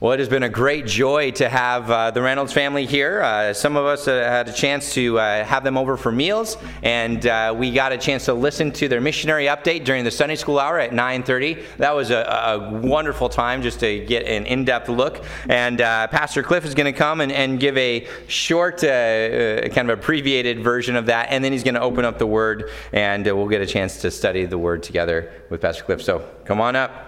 Well, it has been a great joy to have the Reynolds family here. Some of us had a chance to have them over for meals, and we got a chance to listen to their missionary update during the Sunday school hour at 9:30. That was a wonderful time just to get an in-depth look. And Pastor Cliff is going to come and give a short, kind of abbreviated version of that, and then he's going to open up the Word, and we'll get a chance to study the Word together with Pastor Cliff. So come on up.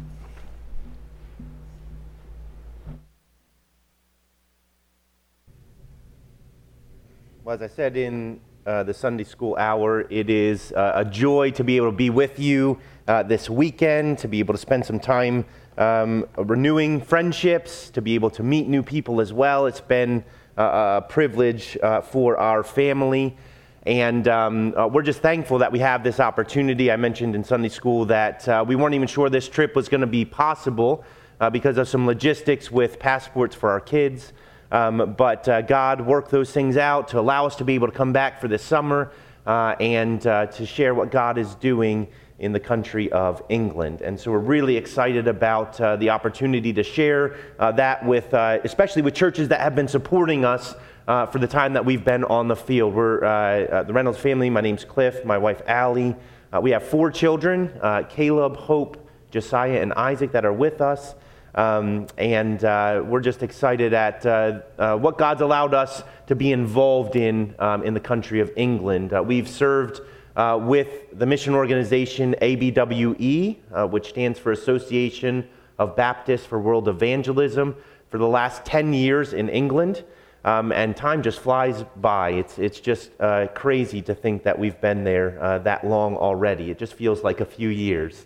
Well, as I said in the Sunday school hour, it is a joy to be able to be with you this weekend, to be able to spend some time renewing friendships, to be able to meet new people as well. It's been a privilege for our family, and we're just thankful that we have this opportunity. I mentioned in Sunday school that we weren't even sure this trip was going to be possible because of some logistics with passports for our kids. But God worked those things out to allow us to be able to come back for this summer and to share what God is doing in the country of England. And so we're really excited about the opportunity to share that with, especially with churches that have been supporting us for the time that we've been on the field. We're the Reynolds family. My name's Cliff, my wife Allie. We have 4 children, Caleb, Hope, Josiah, and Isaac, that are with us. And we're just excited at what God's allowed us to be involved in the country of England. We've served with the mission organization ABWE, which stands for Association of Baptists for World Evangelism, for the last 10 years in England. And time just flies by. It's just crazy to think that we've been there that long already. It just feels like a few years.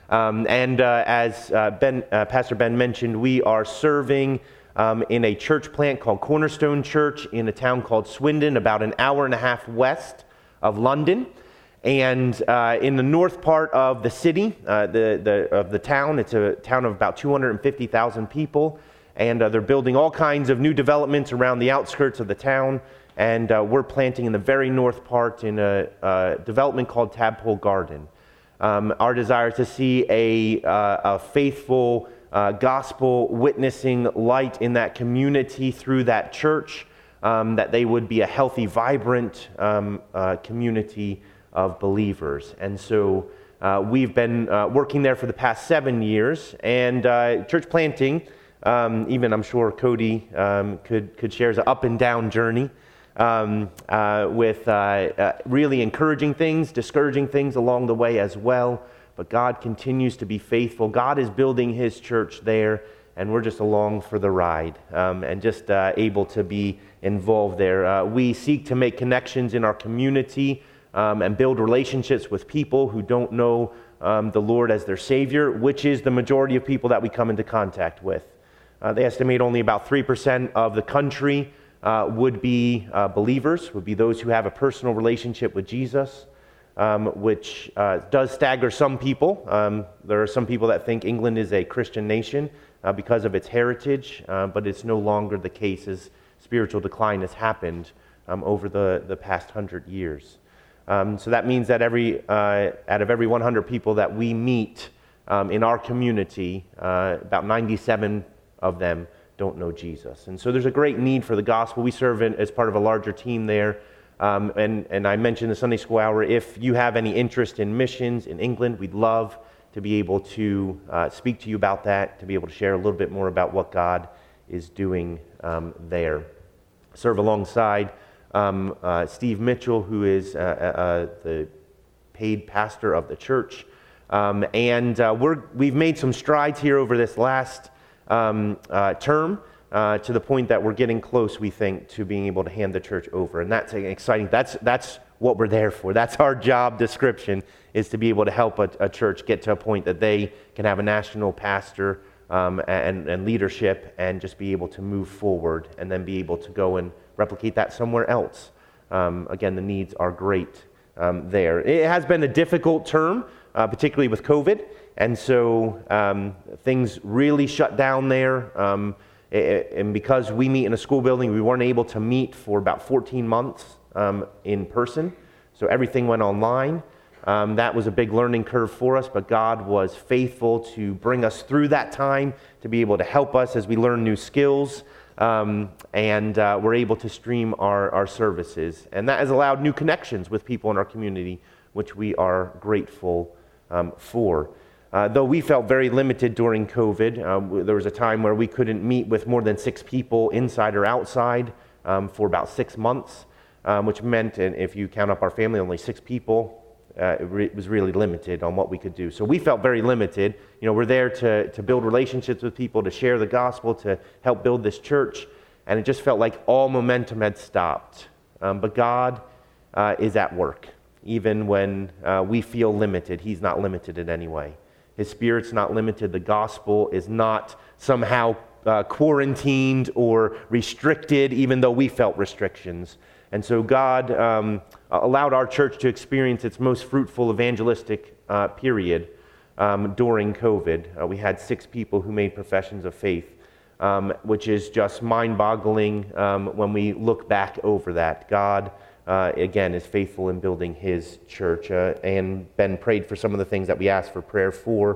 As Pastor Ben mentioned, we are serving in a church plant called Cornerstone Church in a town called Swindon, about an hour and a half west of London. And in the north part of the city, of the town, it's a town of about 250,000 people. And they're building all kinds of new developments around the outskirts of the town. And we're planting in the very north part in a development called Tadpole Garden. Our desire is to see a faithful gospel witnessing light in that community through that church, that they would be a healthy, vibrant community of believers. And so we've been working there for the past 7 years, and church planting, even I'm sure Cody could share, is an up and down journey. With really encouraging things, discouraging things along the way as well. But God continues to be faithful. God is building His church there, and we're just along for the ride and just able to be involved there. We seek to make connections in our community and build relationships with people who don't know the Lord as their Savior, which is the majority of people that we come into contact with. They estimate only about 3% of the country would be believers, would be those who have a personal relationship with Jesus, which does stagger some people. There are some people that think England is a Christian nation because of its heritage, but it's no longer the case as spiritual decline has happened over the past 100 years. So that means that out of every 100 people that we meet in our community, about 97 of them don't know Jesus. And so there's a great need for the gospel. We serve as part of a larger team there. And I mentioned the Sunday school hour. If you have any interest in missions in England, we'd love to be able to speak to you about that, to be able to share a little bit more about what God is doing there. Serve alongside Steve Mitchell, who is the paid pastor of the church. We've made some strides here over this last term to the point that we're getting close, we think, to being able to hand the church over. And that's exciting. That's what we're there for. That's our job description, is to be able to help a church get to a point that they can have a national pastor and leadership and just be able to move forward and then be able to go and replicate that somewhere else. Again, the needs are great there. It has been a difficult term, particularly with COVID. And so things really shut down there. And because we meet in a school building, we weren't able to meet for about 14 months in person. So everything went online. That was a big learning curve for us, but God was faithful to bring us through that time, to be able to help us as we learn new skills, and we're able to stream our services. And that has allowed new connections with people in our community, which we are grateful for. Though we felt very limited during COVID, there was a time where we couldn't meet with more than 6 people inside or outside for about 6 months, which meant, and if you count up our family, only 6 people. It was really limited on what we could do. So we felt very limited. We're there to build relationships with people, to share the gospel, to help build this church, and it just felt like all momentum had stopped. But God is at work. Even when we feel limited, He's not limited in any way. His Spirit's not limited. The gospel is not somehow quarantined or restricted, even though we felt restrictions. And so God allowed our church to experience its most fruitful evangelistic period during COVID. We had 6 people who made professions of faith, which is just mind-boggling when we look back over that. God, again, is faithful in building His church. And Ben prayed for some of the things that we asked for prayer for.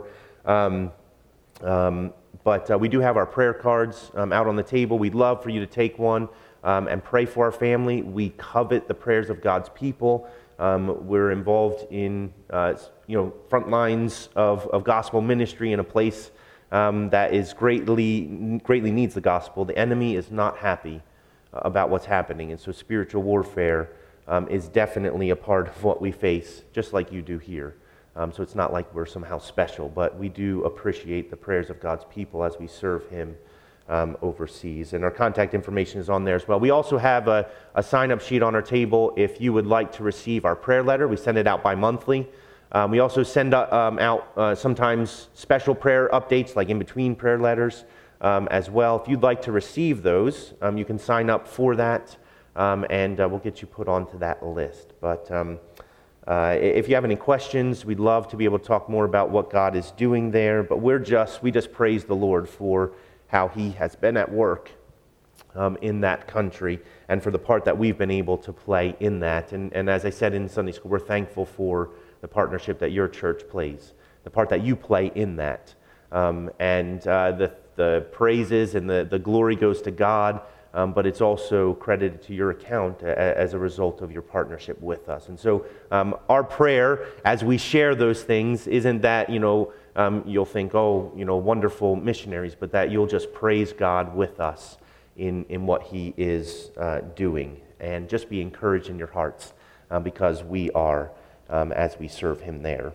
But we do have our prayer cards out on the table. We'd love for you to take one. And pray for our family. We covet the prayers of God's people. We're involved in front lines of gospel ministry in a place that is greatly needs the gospel. The enemy is not happy about what's happening, and so spiritual warfare is definitely a part of what we face, just like you do here. So it's not like we're somehow special, but we do appreciate the prayers of God's people as we serve Him overseas. And our contact information is on there as well. We also have a sign-up sheet on our table if you would like to receive our prayer letter. We send it out bi-monthly. We also send out sometimes special prayer updates, like in between prayer letters as well. If you'd like to receive those, you can sign up for that, and we'll get you put onto that list. But if you have any questions, we'd love to be able to talk more about what God is doing there. But we just praise the Lord for how He has been at work in that country, and for the part that we've been able to play in that. And as I said in Sunday school, we're thankful for the partnership that your church plays, the part that you play in that. And the praises and the glory goes to God, but it's also credited to your account as a result of your partnership with us. And so our prayer as we share those things isn't that, you'll think, wonderful missionaries, but that you'll just praise God with us in what He is doing, and just be encouraged in your hearts because we are as we serve Him there.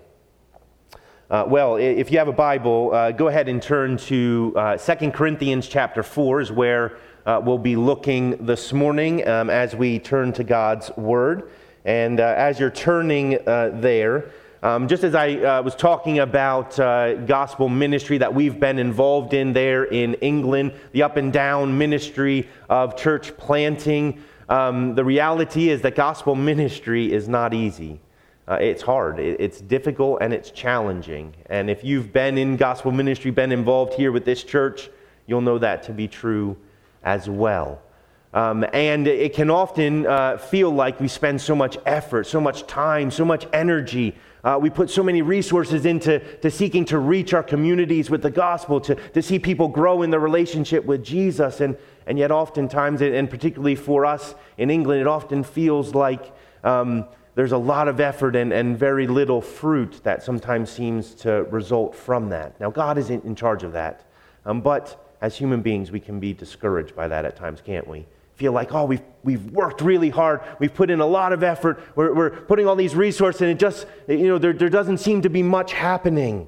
Well, if you have a Bible, go ahead and turn to 2 Corinthians chapter 4 is where we'll be looking this morning as we turn to God's Word. And as you're turning there, just as I was talking about gospel ministry that we've been involved in there in England, the up and down ministry of church planting, the reality is that gospel ministry is not easy. It's hard, it's difficult, and it's challenging. And if you've been in gospel ministry, been involved here with this church, you'll know that to be true as well. And it can often feel like we spend so much effort, so much time, so much energy. We put so many resources into seeking to reach our communities with the gospel, to see people grow in their relationship with Jesus. And yet oftentimes, and particularly for us in England, it often feels like there's a lot of effort and very little fruit that sometimes seems to result from that. Now, God is in charge of that. But as human beings, we can be discouraged by that at times, can't we? Feel like, we've worked really hard, we've put in a lot of effort, we're putting all these resources, and it just, there doesn't seem to be much happening.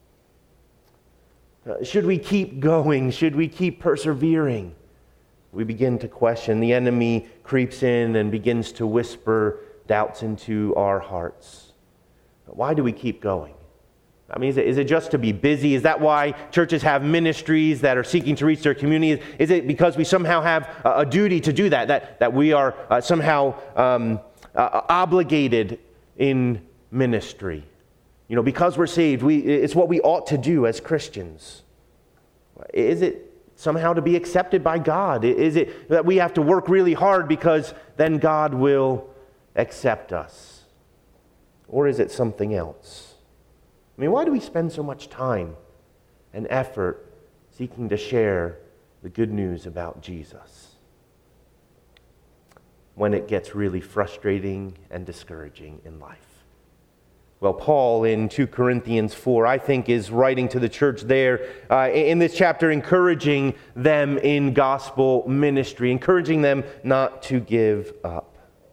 Should we keep going? Should we keep persevering? We begin to question. The enemy creeps in and begins to whisper doubts into our hearts. Why do we keep going? I mean, is it just to be busy? Is that why churches have ministries that are seeking to reach their communities? Is it because we somehow have a duty to do that we are somehow obligated in ministry? Because we're saved, it's what we ought to do as Christians. Is it somehow to be accepted by God? Is it that we have to work really hard because then God will accept us? Or is it something else? I mean, why do we spend so much time and effort seeking to share the good news about Jesus when it gets really frustrating and discouraging in life? Well, Paul in 2 Corinthians 4, I think, is writing to the church there in this chapter, encouraging them in gospel ministry, encouraging them not to give up.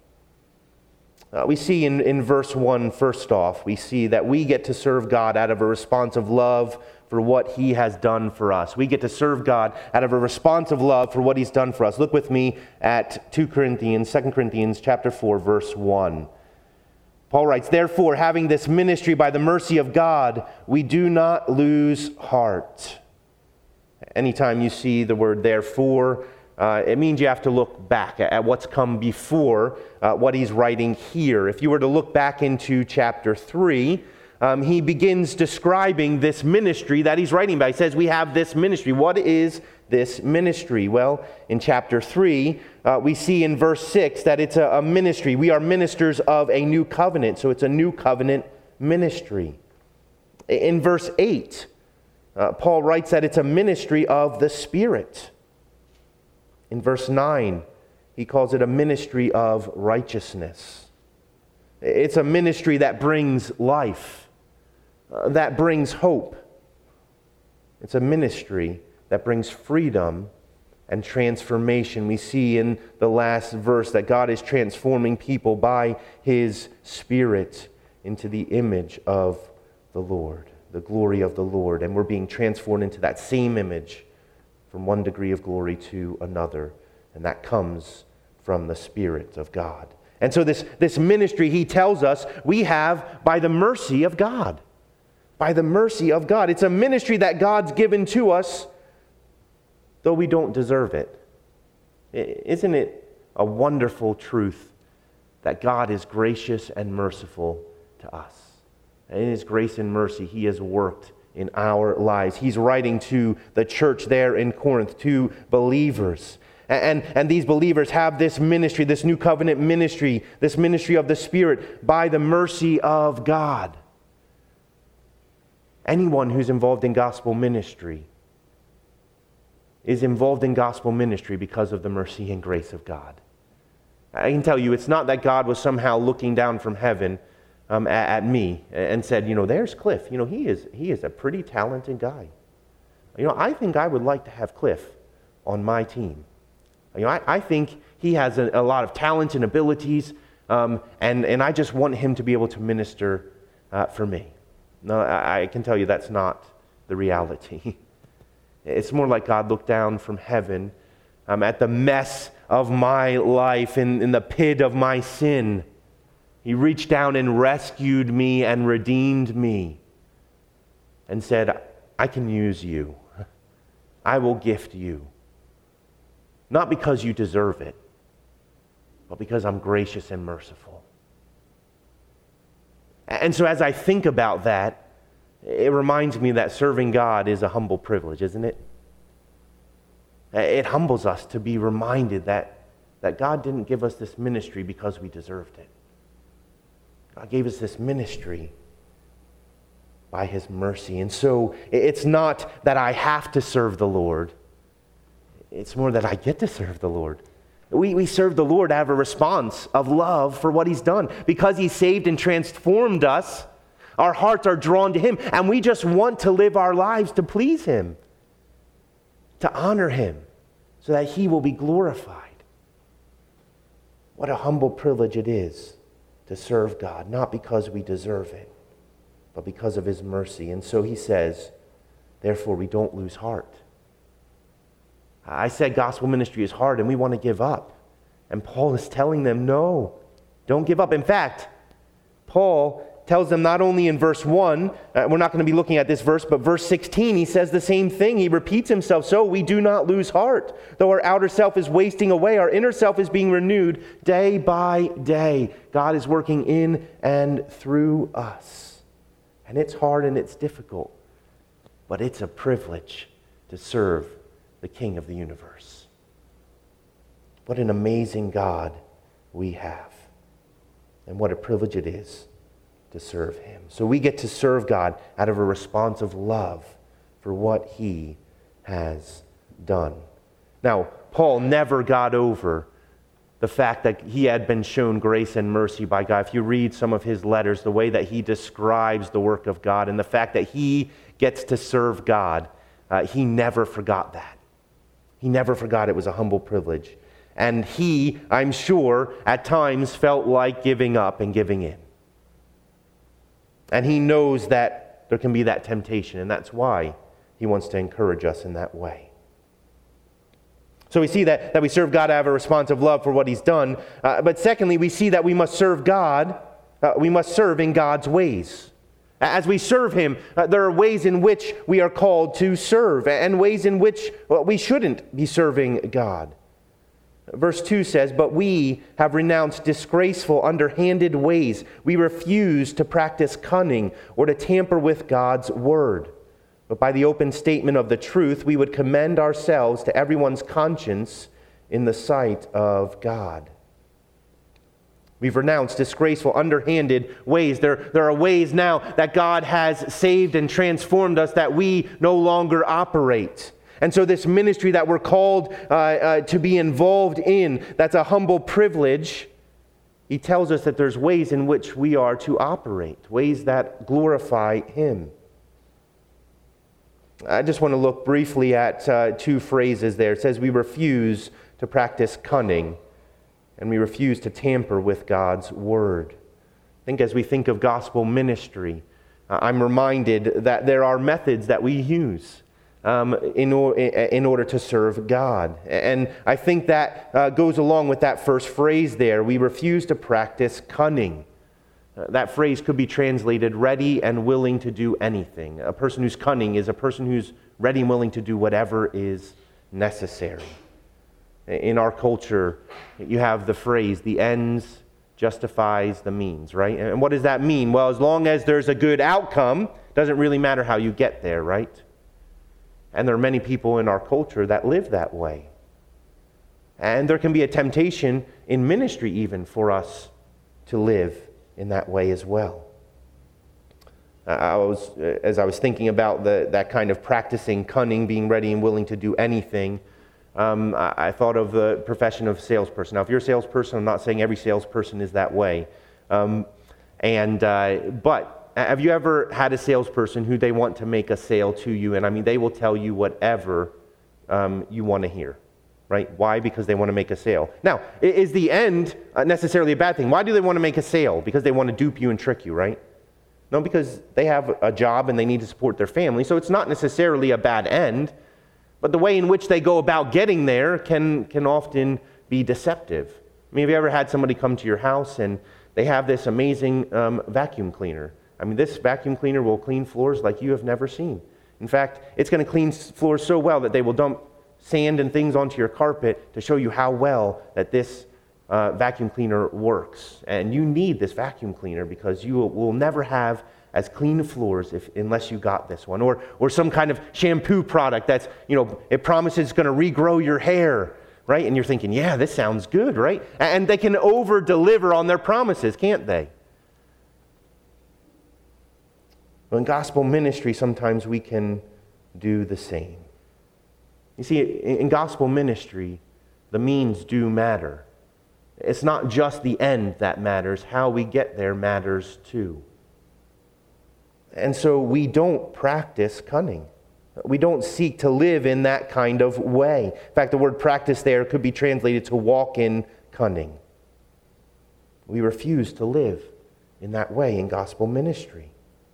We see in verse 1, first off, we see that we get to serve God out of a response of love for what He has done for us. We get to serve God out of a response of love for what He's done for us. Look with me at 2 Corinthians chapter 4, verse 1. Paul writes, "Therefore, having this ministry by the mercy of God, we do not lose heart." Anytime you see the word therefore, it means you have to look back at what's come before what he's writing here. If you were to look back into chapter 3, he begins describing this ministry that he's writing about. He says, we have this ministry. What is this ministry? Well, in chapter 3, we see in verse 6 that it's a ministry. We are ministers of a new covenant, so it's a new covenant ministry. In verse 8, Paul writes that it's a ministry of the Spirit. In verse 9, he calls it a ministry of righteousness. It's a ministry that brings life, that brings hope. It's a ministry that brings freedom and transformation. We see in the last verse that God is transforming people by His Spirit into the image of the Lord, the glory of the Lord. And we're being transformed into that same image from one degree of glory to another. And that comes from the Spirit of God. And so this ministry, he tells us, we have by the mercy of God. By the mercy of God. It's a ministry that God's given to us, though we don't deserve it. Isn't it a wonderful truth that God is gracious and merciful to us? And in His grace and mercy, He has worked in our lives. He's writing to the church there in Corinth, to believers. And these believers have this ministry, this new covenant ministry, this ministry of the Spirit by the mercy of God. Anyone who's involved in gospel ministry is involved in gospel ministry because of the mercy and grace of God. I can tell you, it's not that God was somehow looking down from heaven at me and said, there's Cliff. He is a pretty talented guy. I think I would like to have Cliff on my team. I think he has a lot of talent and abilities, and I just want him to be able to minister for me. No, I can tell you that's not the reality. It's more like God looked down from heaven at the mess of my life, in the pit of my sin. He reached down and rescued me and redeemed me and said, I can use you. I will gift you. Not because you deserve it, but because I'm gracious and merciful. And so as I think about that, it reminds me that serving God is a humble privilege, isn't it? It humbles us to be reminded that God didn't give us this ministry because we deserved it. God gave us this ministry by His mercy. And so it's not that I have to serve the Lord. It's more that I get to serve the Lord. We serve the Lord out of a response of love for what He's done. Because He saved and transformed us, our hearts are drawn to Him. And we just want to live our lives to please Him, to honor Him, so that He will be glorified. What a humble privilege it is to serve God, not because we deserve it, but because of His mercy. And so he says, therefore we don't lose heart. I said gospel ministry is hard and we want to give up. And Paul is telling them, no, don't give up. In fact, Paul tells them not only in verse 1, we're not going to be looking at this verse, but verse 16, he says the same thing. He repeats himself, so we do not lose heart. Though our outer self is wasting away, our inner self is being renewed day by day. God is working in and through us. And it's hard and it's difficult, but it's a privilege to serve the King of the universe. What an amazing God we have. And what a privilege it is to serve him. So we get to serve God out of a response of love for what he has done. Now, Paul never got over the fact that he had been shown grace and mercy by God. If you read some of his letters, the way that he describes the work of God and the fact that he gets to serve God, he never forgot that. He never forgot it was a humble privilege. And he, I'm sure, at times felt like giving up and giving in. And he knows that there can be that temptation, and that's why he wants to encourage us in that way. So we see that we serve God out of a response of love for what he's done. But secondly, we see that we must serve God. We must serve in God's ways. As we serve him, there are ways in which we are called to serve and ways in which we shouldn't be serving God. Verse 2 says, "But we have renounced disgraceful, underhanded ways. We refuse to practice cunning or to tamper with God's word. But by the open statement of the truth, we would commend ourselves to everyone's conscience in the sight of God." We've renounced disgraceful, underhanded ways. There are ways now that God has saved and transformed us that we no longer operate. And so this ministry that we're called to be involved in, that's a humble privilege, he tells us that there's ways in which we are to operate, ways that glorify him. I just want to look briefly at two phrases there. It says we refuse to practice cunning, and we refuse to tamper with God's word. I think as we think of gospel ministry, I'm reminded that there are methods that we use in order to serve God. And I think that goes along with that first phrase there. We refuse to practice cunning. That phrase could be translated ready and willing to do anything. A person who's cunning is a person who's ready and willing to do whatever is necessary. In our culture, you have the phrase, the ends justifies the means, right? And what does that mean? Well, as long as there's a good outcome, it doesn't really matter how you get there, right? And there are many people in our culture that live that way. And there can be a temptation in ministry even for us to live in that way as well. As I was thinking about that kind of practicing cunning, being ready and willing to do anything, I thought of the profession of salesperson. Now, if you're a salesperson, I'm not saying every salesperson is that way. But have you ever had a salesperson who they want to make a sale to you? And I mean, they will tell you whatever you want to hear, right? Why? Because they want to make a sale. Now, is the end necessarily a bad thing? Why do they want to make a sale? Because they want to dupe you and trick you, right? No, because they have a job and they need to support their family. So it's not necessarily a bad end. But the way in which they go about getting there can often be deceptive. I mean, have you ever had somebody come to your house and they have this amazing vacuum cleaner? I mean, this vacuum cleaner will clean floors like you have never seen. In fact, it's going to clean floors so well that they will dump sand and things onto your carpet to show you how well that this vacuum cleaner works. And you need this vacuum cleaner because you will never have as clean floors unless you got this one. Or some kind of shampoo product that's, it promises it's going to regrow your hair, right? And you're thinking, yeah, this sounds good, right? And they can over-deliver on their promises, can't they? Well, in gospel ministry, sometimes we can do the same. You see, in gospel ministry, the means do matter. It's not just the end that matters. How we get there matters too. And so we don't practice cunning. We don't seek to live in that kind of way. In fact, the word practice there could be translated to walk in cunning. We refuse to live in that way in gospel ministry.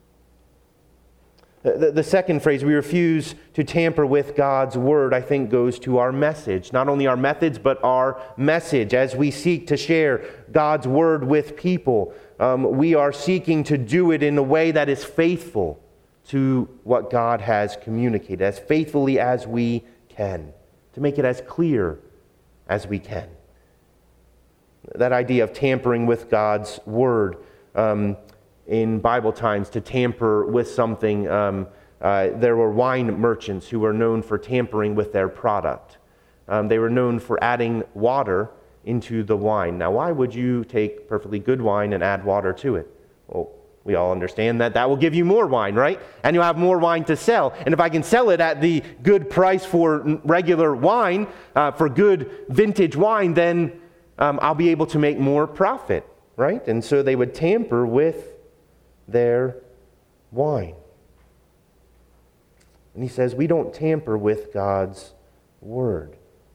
The second phrase, we refuse to tamper with God's word, I think goes to our message. Not only our methods, but our message. As we seek to share God's word with people, we are seeking to do it in a way that is faithful to what God has communicated, as faithfully as we can, to make it as clear as we can. That idea of tampering with God's word, in Bible times, to tamper with something, there were wine merchants who were known for tampering with their product. They were known for adding water into the wine. Now, why would you take perfectly good wine and add water to it? Well, We all understand that will give you more wine, right? And you'll have more wine to sell. And if I can sell it at the good price for regular wine, for good vintage wine, then I'll be able to make more profit, right? And so they would tamper with their wine. And he says, we don't tamper with God's word.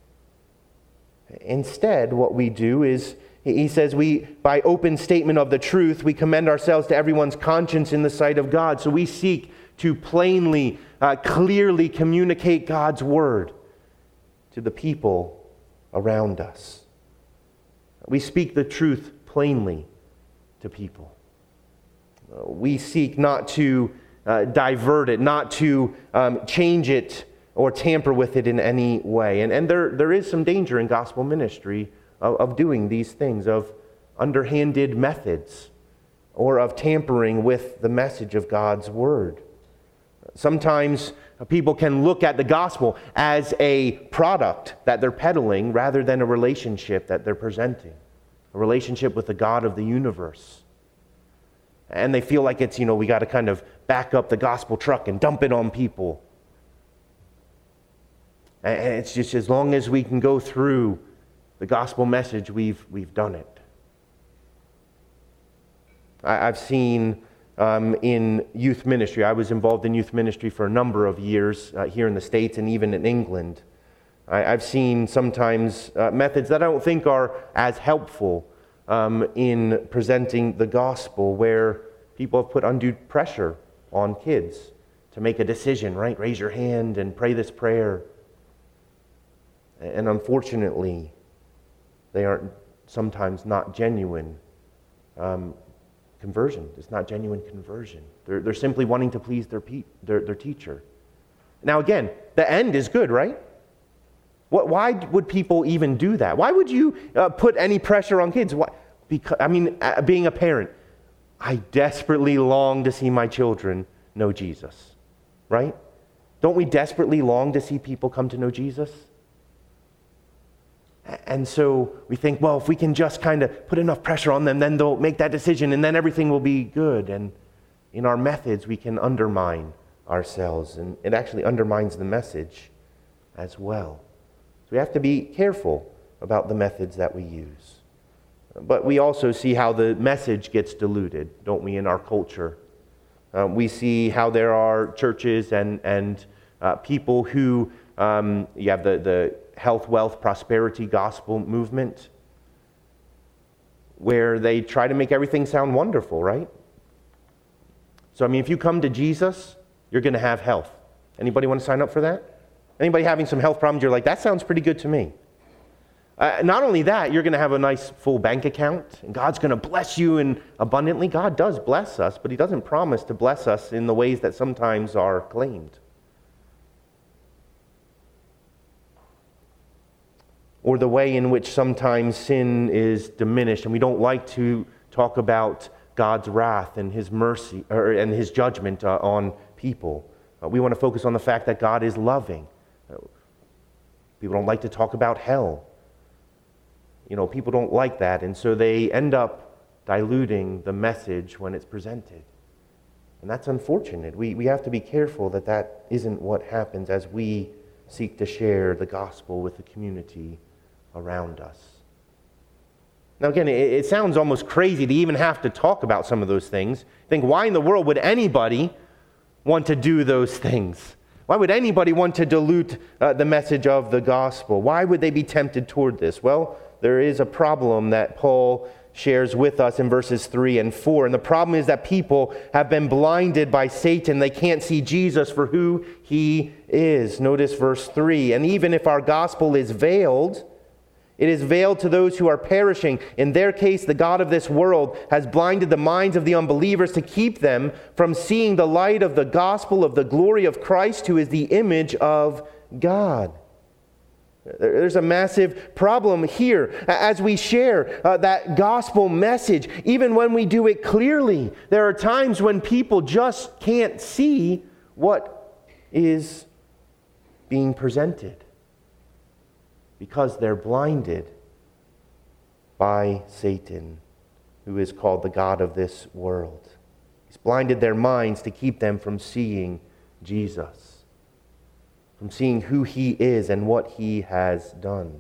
Instead, what we do is, he says, by open statement of the truth, we commend ourselves to everyone's conscience in the sight of God. So we seek to plainly, clearly communicate God's word to the people around us. We speak the truth plainly to people. We seek not to divert it, not to change it or tamper with it in any way. And there is some danger in gospel ministry of doing these things, of underhanded methods, or of tampering with the message of God's word. Sometimes people can look at the gospel as a product that they're peddling rather than a relationship that they're presenting, a relationship with the God of the universe. And they feel like it's, we got to kind of back up the gospel truck and dump it on people. And it's just as long as we can go through the gospel message, we've done it. I've seen in youth ministry, I was involved in youth ministry for a number of years here in the States and even in England. I've seen sometimes methods that I don't think are as helpful in presenting the gospel, where people have put undue pressure on kids to make a decision, right? Raise your hand and pray this prayer. And unfortunately, they aren't sometimes not genuine conversion. It's not genuine conversion. They're simply wanting to please their teacher. Now again, the end is good, right? Why would people even do that? Why would you put any pressure on kids? Why? Because being a parent, I desperately long to see my children know Jesus, right? Don't we desperately long to see people come to know Jesus? And so we think, well, if we can just kind of put enough pressure on them, then they'll make that decision and then everything will be good. And in our methods, we can undermine ourselves, and it actually undermines the message as well. So we have to be careful about the methods that we use. But we also see how the message gets diluted, don't we, in our culture? We see how there are churches and people who, you have the health, wealth, prosperity gospel movement, where they try to make everything sound wonderful, right? So, if you come to Jesus, you're going to have health. Anybody want to sign up for that? Anybody having some health problems, you're like, that sounds pretty good to me. Not only that, you're going to have a nice full bank account, and God's going to bless you in abundantly. God does bless us, but he doesn't promise to bless us in the ways that sometimes are claimed. Or the way in which sometimes sin is diminished, and we don't like to talk about God's wrath and his mercy and his judgment on people. We want to focus on the fact that God is loving. People don't like to talk about hell. People don't like that, and so they end up diluting the message when it's presented. And that's unfortunate. We have to be careful that isn't what happens as we seek to share the gospel with the community around us. Now again, it sounds almost crazy to even have to talk about some of those things. Think, why in the world would anybody want to do those things? Why would anybody want to dilute the message of the gospel? Why would they be tempted toward this? Well, there is a problem that Paul shares with us in verses 3 and 4. And the problem is that people have been blinded by Satan. They can't see Jesus for who he is. Notice verse 3. And even if our gospel is veiled, it is veiled to those who are perishing. In their case, the God of this world has blinded the minds of the unbelievers to keep them from seeing the light of the gospel of the glory of Christ, who is the image of God. There's a massive problem here. As we share that gospel message, even when we do it clearly, there are times when people just can't see what is being presented, because they're blinded by Satan, who is called the God of this world. He's blinded their minds to keep them from seeing Jesus, from seeing who he is and what he has done.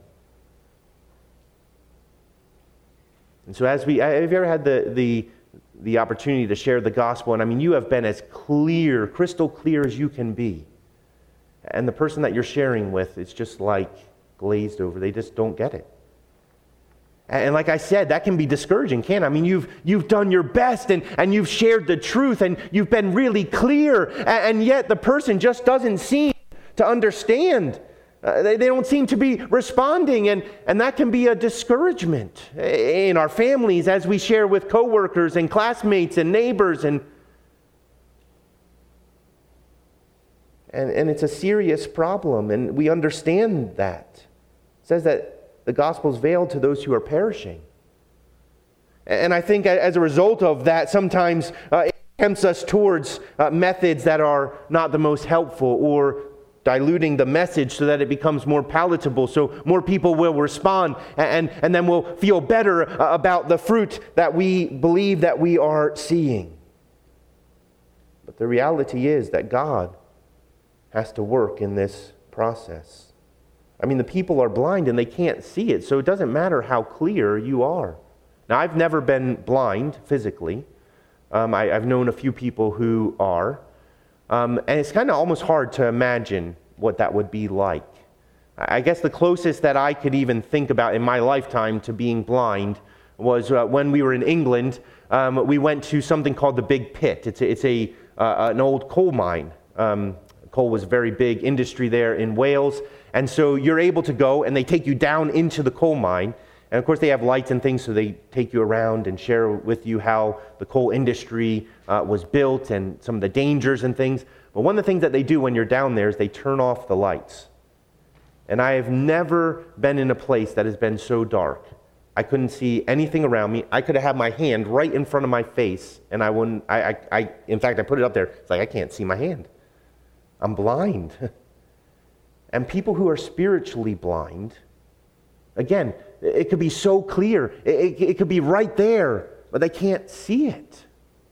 And so have you ever had the opportunity to share the gospel? And I mean, you have been as clear, crystal clear as you can be. And the person that you're sharing with, it's just like glazed over. They just don't get it. And like I said, that can be discouraging, can't it? I mean, you've done your best and you've shared the truth and you've been really clear, and yet the person just doesn't seem to understand. They don't seem to be responding, and that can be a discouragement in our families as we share with coworkers and classmates and neighbors, and it's a serious problem, and we understand that. It says that the gospel is veiled to those who are perishing. And I think as a result of that, sometimes it tempts us towards methods that are not the most helpful, or diluting the message so that it becomes more palatable, so more people will respond, and then we'll feel better about the fruit that we believe that we are seeing. But the reality is that God has to work in this process. I mean, the people are blind and they can't see it, so it doesn't matter how clear you are. Now, I've never been blind physically. I've known a few people who are. And it's kind of almost hard to imagine what that would be like. I guess the closest that I could even think about in my lifetime to being blind was when we were in England. We went to something called the Big Pit. It's an old coal mine. Coal was a very big industry there in Wales. And so you're able to go, and they take you down into the coal mine. And of course, they have lights and things, so they take you around and share with you how the coal industry was built and some of the dangers and things. But one of the things that they do when you're down there is they turn off the lights. And I have never been in a place that has been so dark. I couldn't see anything around me. I could have had my hand right in front of my face, and I wouldn't. In fact, I put it up there. It's like I can't see my hand. I'm blind. And people who are spiritually blind, again, it could be so clear. It could be right there, but they can't see it.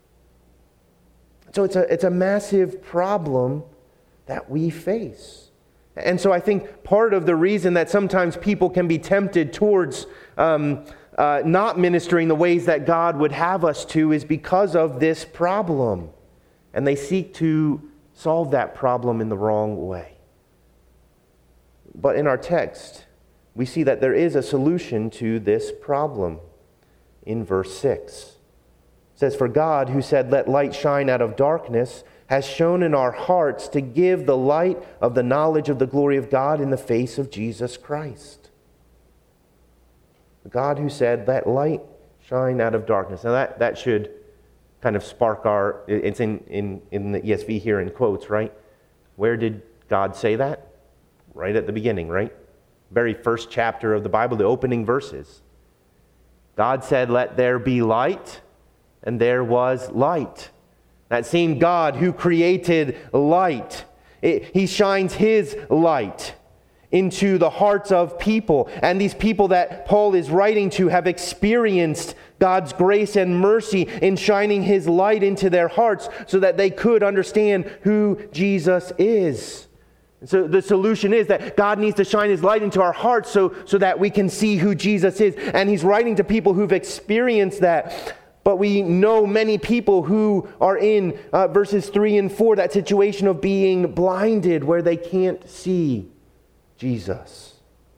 So it's a massive problem that we face. And so I think part of the reason that sometimes people can be tempted towards not ministering the ways that God would have us to is because of this problem. And they seek to solve that problem in the wrong way. But in our text, we see that there is a solution to this problem in verse 6. It says, "For God, who said, 'Let light shine out of darkness,' has shone in our hearts to give the light of the knowledge of the glory of God in the face of Jesus Christ." God who said, "Let light shine out of darkness." Now that should kind of spark it's in the ESV here in quotes, right? Where did God say that? Right at the beginning, right? Very first chapter of the Bible, the opening verses. God said, "Let there be light," and there was light. That same God who created light, he shines his light into the hearts of people. And these people that Paul is writing to have experienced God's grace and mercy in shining his light into their hearts so that they could understand who Jesus is. So the solution is that God needs to shine his light into our hearts so that we can see who Jesus is. And he's writing to people who've experienced that. But we know many people who are in verses 3 and 4, that situation of being blinded where they can't see Jesus.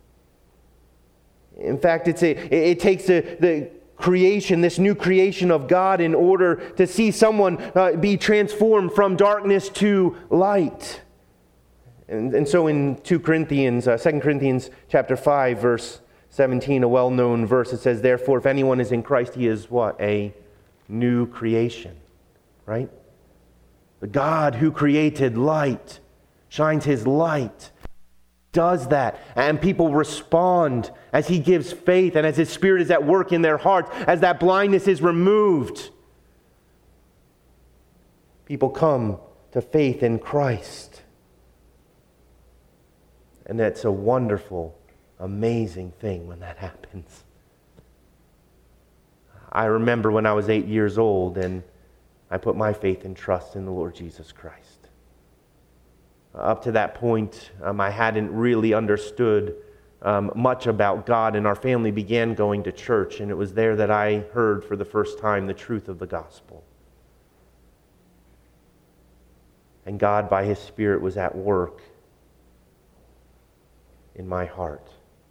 In fact, it takes the creation, this new creation of God, in order to see someone be transformed from darkness to light. And so in 2 Corinthians chapter 5, verse 17, a well-known verse, it says, "Therefore, if anyone is in Christ, he is" what? A new creation, right? The God who created light shines his light, does that, and people respond as he gives faith and as his Spirit is at work in their hearts, as that blindness is removed. People come to faith in Christ. And that's a wonderful, amazing thing when that happens. I remember when I was 8 years old, and I put my faith and trust in the Lord Jesus Christ. Up to that point, I hadn't really understood much about God, and our family began going to church, and it was there that I heard for the first time the truth of the gospel. And God, by His Spirit, was at work in my heart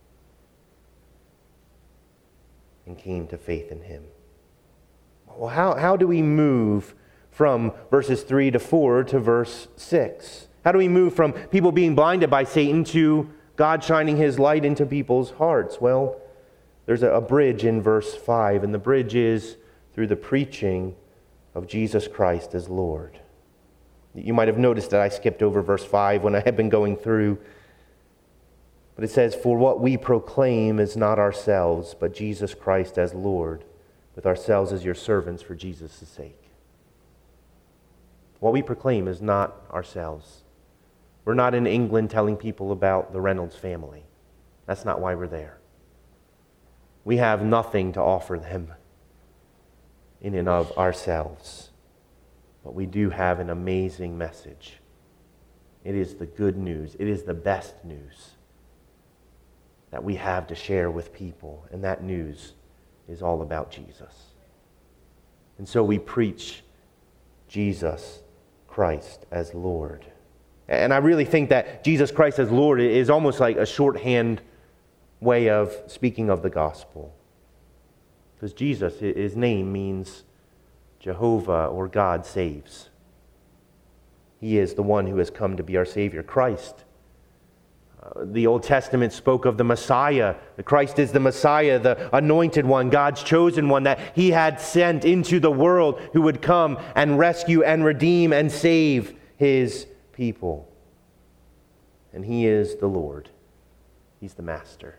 and came to faith in Him. Well, how do we move from verses 3 to 4 to verse 6? How do we move from people being blinded by Satan to God shining His light into people's hearts? Well, there's a bridge in verse 5, and the bridge is through the preaching of Jesus Christ as Lord. You might have noticed that I skipped over verse 5 when I had been going through. But it says, "For what we proclaim is not ourselves, but Jesus Christ as Lord, with ourselves as your servants for Jesus' sake." What we proclaim is not ourselves. We're not in England telling people about the Reynolds family. That's not why we're there. We have nothing to offer them in and of ourselves. But we do have an amazing message. It is the good news. It is the best news that we have to share with people. And that news is all about Jesus. And so we preach Jesus Christ as Lord. And I really think that Jesus Christ as Lord is almost like a shorthand way of speaking of the gospel. Because Jesus, His name means Jehovah or God saves. He is the one who has come to be our Savior. Christ. The Old Testament spoke of the Messiah. Christ is the Messiah, the anointed one, God's chosen one that He had sent into the world, who would come and rescue and redeem and save His people. And He is the Lord. He's the Master.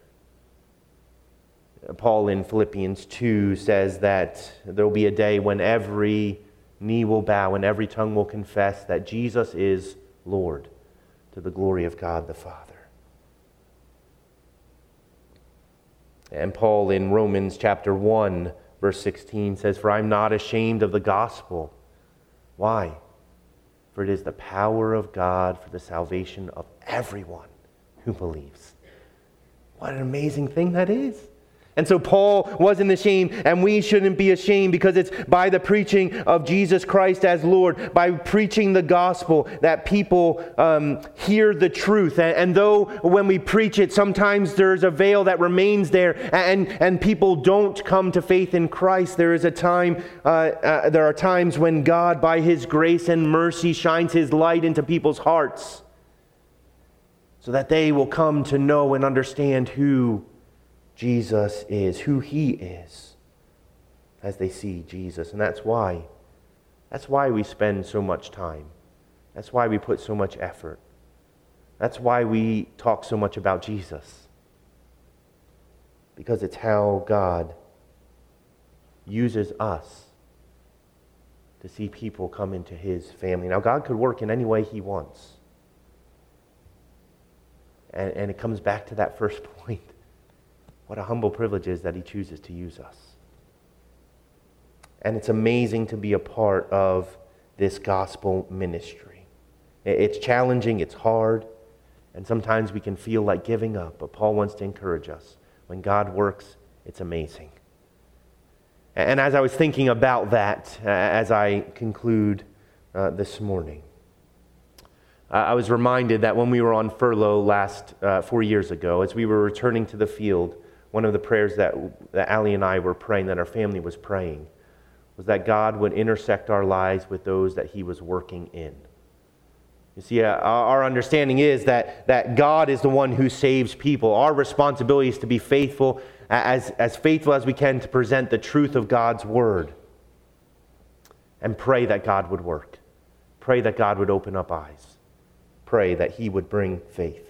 Paul in Philippians 2 says that there will be a day when every knee will bow and every tongue will confess that Jesus is Lord, to the glory of God the Father. And Paul in Romans chapter 1, verse 16 says, "For I am not ashamed of the gospel." Why? For it is the power of God for the salvation of everyone who believes. What an amazing thing that is. And so Paul wasn't ashamed, and we shouldn't be ashamed, because it's by the preaching of Jesus Christ as Lord, by preaching the gospel, that people hear the truth. And though when we preach it, sometimes there's a veil that remains there, and people don't come to faith in Christ, there is a time, there are times when God, by His grace and mercy, shines His light into people's hearts, so that they will come to know and understand who Jesus is, who He is, as they see Jesus. And that's why we spend so much time. That's why we put so much effort. That's why we talk so much about Jesus. Because it's how God uses us to see people come into His family. Now, God could work in any way He wants. And it comes back to that first point. What a humble privilege it is that He chooses to use us. And it's amazing to be a part of this gospel ministry. It's challenging, it's hard, and sometimes we can feel like giving up, but Paul wants to encourage us. When God works, it's amazing. And as I was thinking about that, as I conclude this morning, I was reminded that when we were on furlough 4 years ago, as we were returning to the field, one of the prayers that Allie and I were praying, that our family was praying, was that God would intersect our lives with those that He was working in. You see, our understanding is that God is the one who saves people. Our responsibility is to be faithful, as faithful as we can, to present the truth of God's Word. And pray that God would work. Pray that God would open up eyes. Pray that He would bring faith.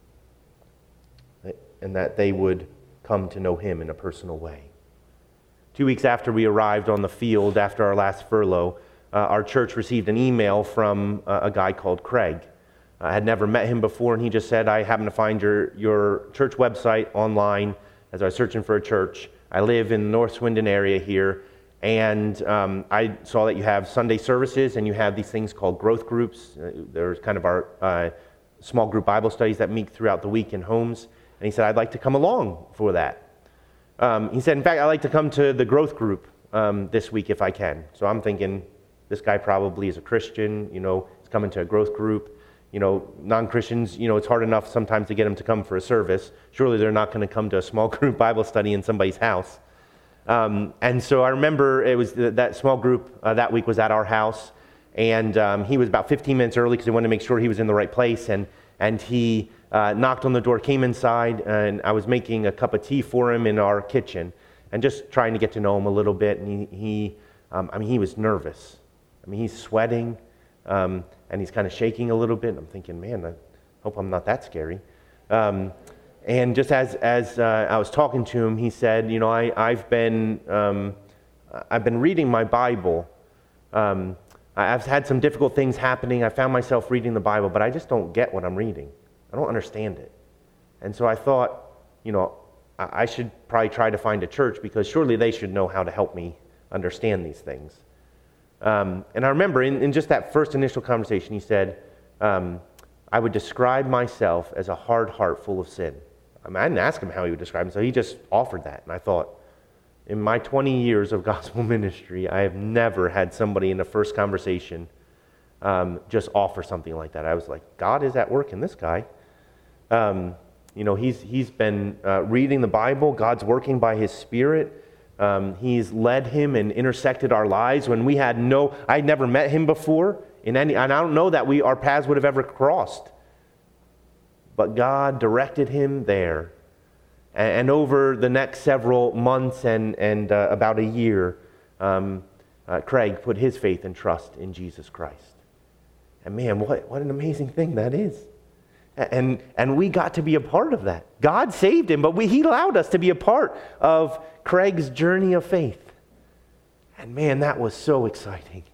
And that they would come to know Him in a personal way. 2 weeks after we arrived on the field, after our last furlough, our church received an email from a guy called Craig. I had never met him before, and he just said, "I happened to find your church website online as I was searching for a church. I live in the North Swindon area here, And I saw that you have Sunday services and you have these things called growth groups. There's kind of our small group Bible studies that meet throughout the week in homes. And he said, I'd like to come along for that. He said, in fact, I'd like to come to the growth group this week if I can. So I'm thinking, this guy probably is a Christian, he's coming to a growth group. Non-Christians, it's hard enough sometimes to get them to come for a service. Surely they're not going to come to a small group Bible study in somebody's house. And so I remember it was that small group that week was at our house, and he was about 15 minutes early because he wanted to make sure he was in the right place, and he knocked on the door, came inside, and I was making a cup of tea for him in our kitchen, and just trying to get to know him a little bit, and he was nervous. He's sweating, and he's kind of shaking a little bit, and I'm thinking, man, I hope I'm not that scary. And just as I was talking to him, he said, I've been reading my Bible. I've had some difficult things happening. I found myself reading the Bible, but I just don't get what I'm reading. I don't understand it. And so I thought, I should probably try to find a church because surely they should know how to help me understand these things. And I remember in just that first initial conversation, he said, I would describe myself as a hard heart full of sin. I didn't ask him how he would describe himself. He just offered that. And I thought, in my 20 years of gospel ministry, I have never had somebody in the first conversation just offer something like that. I was like, God is at work in this guy. He's been reading the Bible. God's working by his Spirit. He's led him and intersected our lives when we had I'd never met him before and I don't know that our paths would have ever crossed. But God directed him there. And over the next several months and about a year, Craig put his faith and trust in Jesus Christ. And man, what an amazing thing that is. And we got to be a part of that. God saved him, but he allowed us to be a part of Craig's journey of faith. And man, that was so exciting.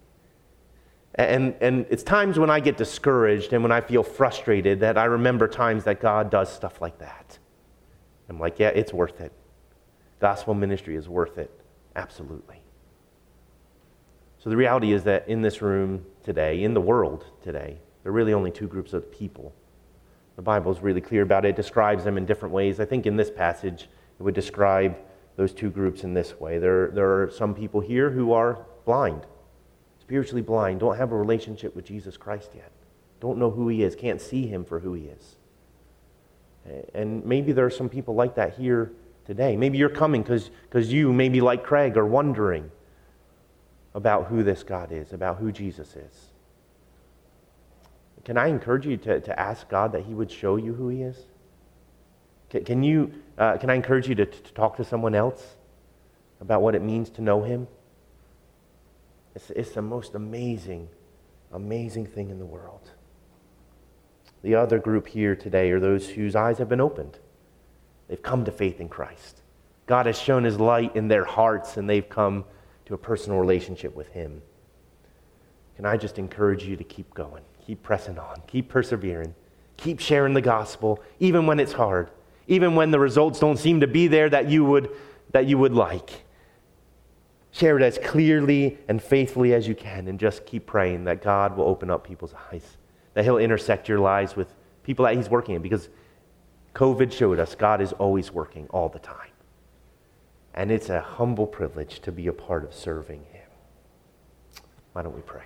And it's times when I get discouraged and when I feel frustrated that I remember times that God does stuff like that. I'm like, yeah, it's worth it. Gospel ministry is worth it. Absolutely. So the reality is that in this room today, in the world today, there are really only two groups of people. The Bible is really clear about it. It describes them in different ways. I think in this passage, it would describe those two groups in this way. There are some people here who are blind, spiritually blind, don't have a relationship with Jesus Christ yet, don't know who he is, can't see him for who he is. And maybe there are some people like that here today. Maybe you're coming because you, maybe like Craig, are wondering about who this God is, about who Jesus is. Can I encourage you to ask God that he would show you who he is? Can I encourage you to talk to someone else about what it means to know him? It's the most amazing thing in the world. The other group here today are those whose eyes have been opened. They've come to faith in Christ. God has shown his light in their hearts, and they've come to a personal relationship with him. Can I just encourage you to keep going, keep pressing on, keep persevering, keep sharing the gospel, even when it's hard, even when the results don't seem to be there that you would like. Share it as clearly and faithfully as you can, and just keep praying that God will open up people's eyes, that he'll intersect your lives with people that he's working in, because COVID showed us God is always working all the time. And it's a humble privilege to be a part of serving him. Why don't we pray?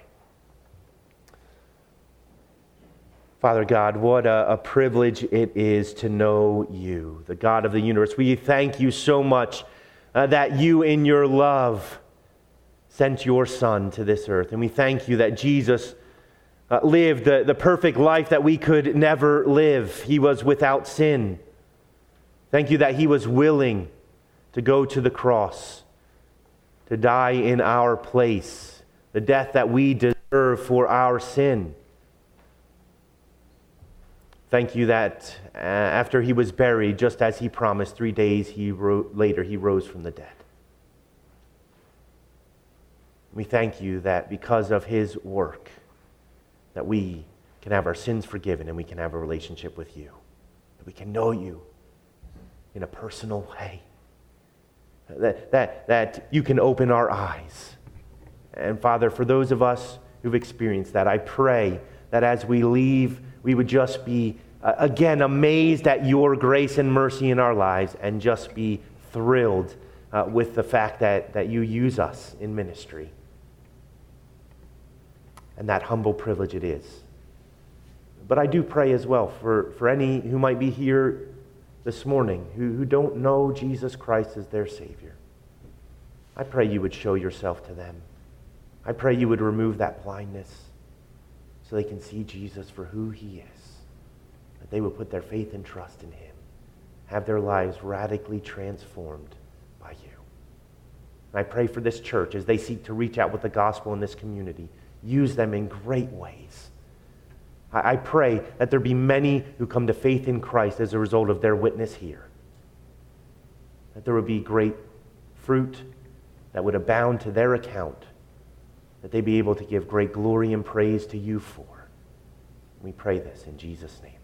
Father God, what a privilege it is to know you, the God of the universe. We thank you so much that you in your love sent your Son to this earth. And we thank you that Jesus lived the perfect life that we could never live. He was without sin. Thank you that he was willing to go to the cross, to die in our place, the death that we deserve for our sin. Thank you that after he was buried, just as he promised, 3 days later he rose from the dead. We thank you that because of his work, that we can have our sins forgiven and we can have a relationship with you, that we can know you in a personal way. that you can open our eyes. And Father, for those of us who've experienced that, I pray that as we leave, we would just be, again, amazed at your grace and mercy in our lives and just be thrilled with the fact that you use us in ministry. And that humble privilege it is. But I do pray as well for any who might be here this morning who don't know Jesus Christ as their Savior. I pray you would show yourself to them. I pray you would remove that blindness so they can see Jesus for who he is. That they would put their faith and trust in him. Have their lives radically transformed by you. And I pray for this church as they seek to reach out with the gospel in this community. Use them in great ways. I pray that there be many who come to faith in Christ as a result of their witness here. That there would be great fruit that would abound to their account. That they be able to give great glory and praise to you for. We pray this in Jesus' name.